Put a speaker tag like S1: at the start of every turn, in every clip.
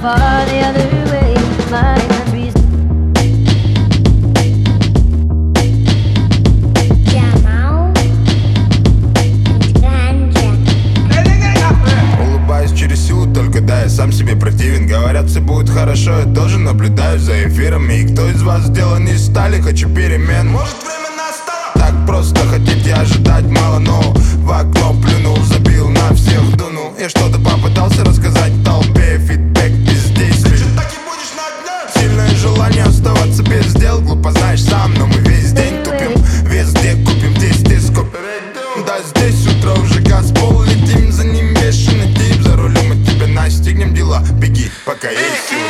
S1: far the other way. My memories.
S2: Jamal Гранжа.
S3: Улыбаюсь через силу, только да, я сам себе противен. Говорят, все будет хорошо, я тоже наблюдаю за эфирами. И кто из вас сделан из стали, хочу перемен. Может, время настало? Так просто хотите ожидать мало, но в окно плюнул, забил, на всех дунул. Я что-то попытался рассказать толпе, фидбэк без действий. Че так и будешь на дне? Сильное желание оставаться без дел. Глупо знаешь сам, но мы весь день тупим. Везде купим, здесь купим. Да, здесь утро уже газ пол, летим за ним бешеный тип. За рулем от тебя настигнем дела, беги, пока есть силы.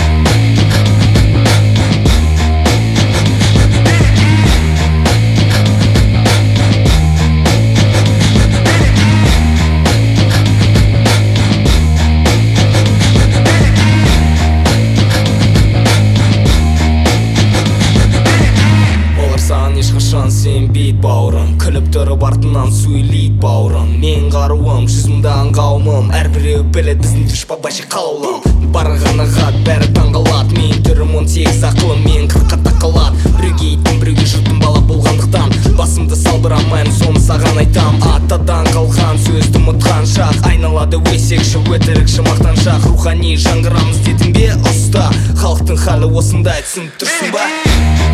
S4: Ешқашан сенбейді бауырым, күліп тұрып артынан сөйлейді бауырым. Мен қаруым, 100 мыңдаған қауымым, әрбіреу білет біздің дұшпа баши қалаулым. Барғаны ғат, бәрі таңғалат, мен түрім 18 ақылым, мен 40-қа тақалат. Біреуге еттім, біреуге жұрттың бала болғандықтан, басымды салбырамайын, соны саған айтам. Атадан қалған сөзді ұмытқан шақ, айналады өсекші, өтірікші мақтаншақ. Рухани жаңғырамыз дедің бе ұста, халықтың халі осындай, түсініп тұрсың ба?